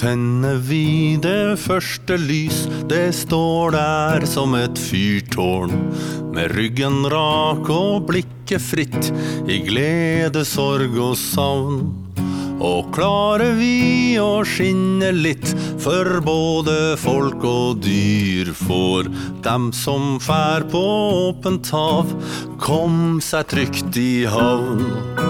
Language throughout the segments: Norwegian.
tenner vi det første lys, det står der som et fyrtårn, med ryggen rak og blikket fritt, i glede, sorg og savn. Og klarer vi å skinne litt, for både folk og dyr får dem som fær på åpent hav, kom seg trygt i havn.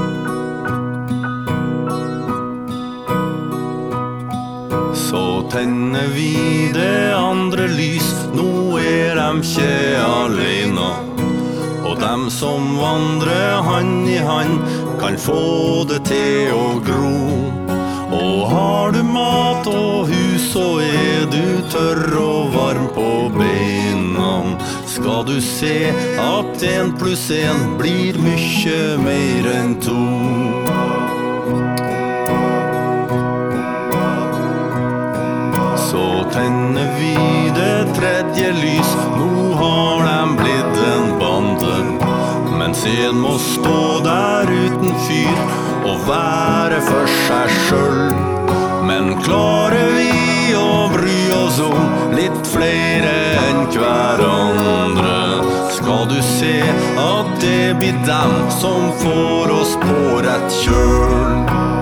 Så tenner vi det andre lys, nå dem ikke alene, og dem som vandrer hand i hand, kan få det til å gro. Og har du mat og hus, så du tørr og varm på beina, skal du se at 1 + 1 blir mye mer enn 2. Så tenner vi det tredje lys, nå har dem blitt en bande, mens en må stå der uten fyr og være for seg selv. Men klarer vi å bry oss om litt flere enn hverandre, skal du se at det blir dem som får oss på rett kjøl.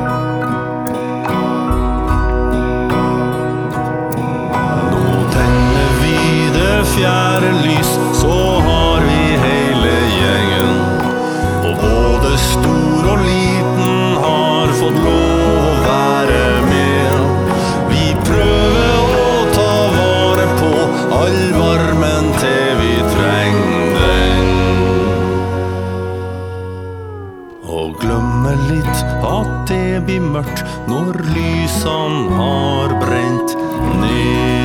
Fjerde lys, så har vi hele gjengen, og både stor og liten har fått lov å være med. Vi prøver å ta vare på all varmen til vi trenger den, og glemme litt at det blir mørkt når lysene har brent ned.